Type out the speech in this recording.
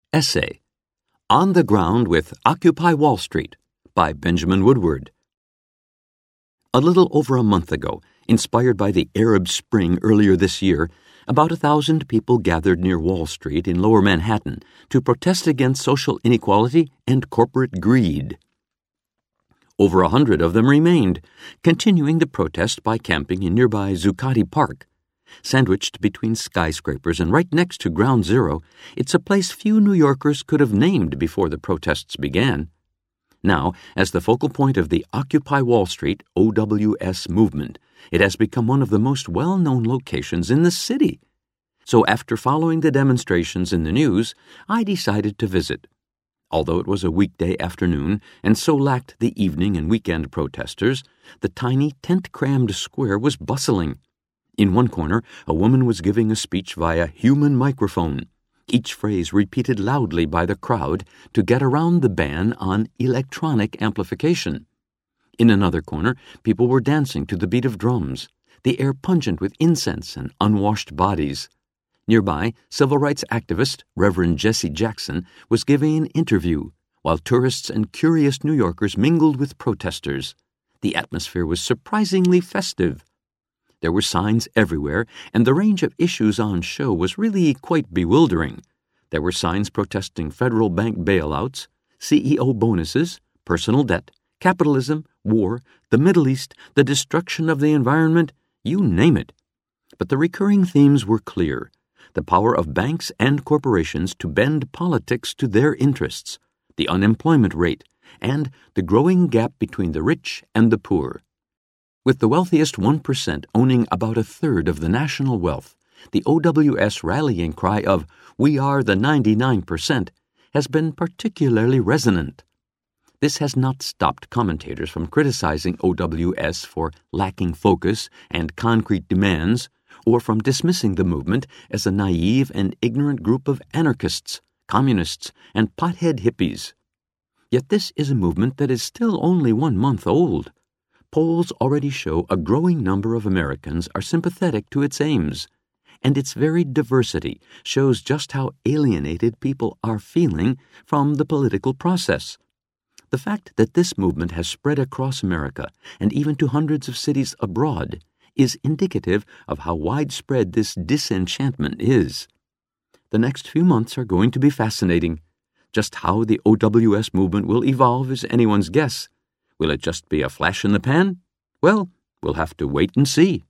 Essay, On the Ground with Occupy Wall Street by Benjamin Woodward. A little over a month ago, inspired by the Arab Spring earlier this year, about 1,000 people gathered near Wall Street in Lower Manhattan to protest against social inequality and corporate greed. Over 100 of them remained, continuing the protest by camping in nearby Zuccotti Park. Sandwiched between skyscrapers and right next to Ground Zero, it's a place few New Yorkers could have named before the protests began. Now, as the focal point of the Occupy Wall Street OWS movement, it has become one of the most well-known locations in the city. So after following the demonstrations in the news, I decided to visit. Although it was a weekday afternoon and so lacked the evening and weekend protesters, the tiny tent-crammed square was bustling. In one corner, a woman was giving a speech via human microphone, each phrase repeated loudly by the crowd to get around the ban on electronic amplification. In another corner, people were dancing to the beat of drums, the air pungent with incense and unwashed bodies. Nearby, civil rights activist Reverend Jesse Jackson was giving an interview, while tourists and curious New Yorkers mingled with protesters. The atmosphere was surprisingly festive. There were signs everywhere, and the range of issues on show was really quite bewildering. There were signs protesting federal bank bailouts, CEO bonuses, personal debt, capitalism, war, the Middle East, the destruction of the environment, you name it. But the recurring themes were clear: the power of banks and corporations to bend politics to their interests, the unemployment rate, and the growing gap between the rich and the poor. With the wealthiest 1% owning about a third of the national wealth, the OWS rallying cry of "We are the 99% has been particularly resonant. This has not stopped commentators from criticizing OWS for lacking focus and concrete demands, or from dismissing the movement as a naive and ignorant group of anarchists, communists, and pothead hippies. Yet this is a movement that is still only 1 month old. Polls already show a growing number of Americans are sympathetic to its aims, and its very diversity shows just how alienated people are feeling from the political process. The fact that this movement has spread across America and even to hundreds of cities abroad is indicative of how widespread this disenchantment is. The next few months are going to be fascinating. Just how the OWS movement will evolve is anyone's guess. Will it just be a flash in the pan? Well, we'll have to wait and see.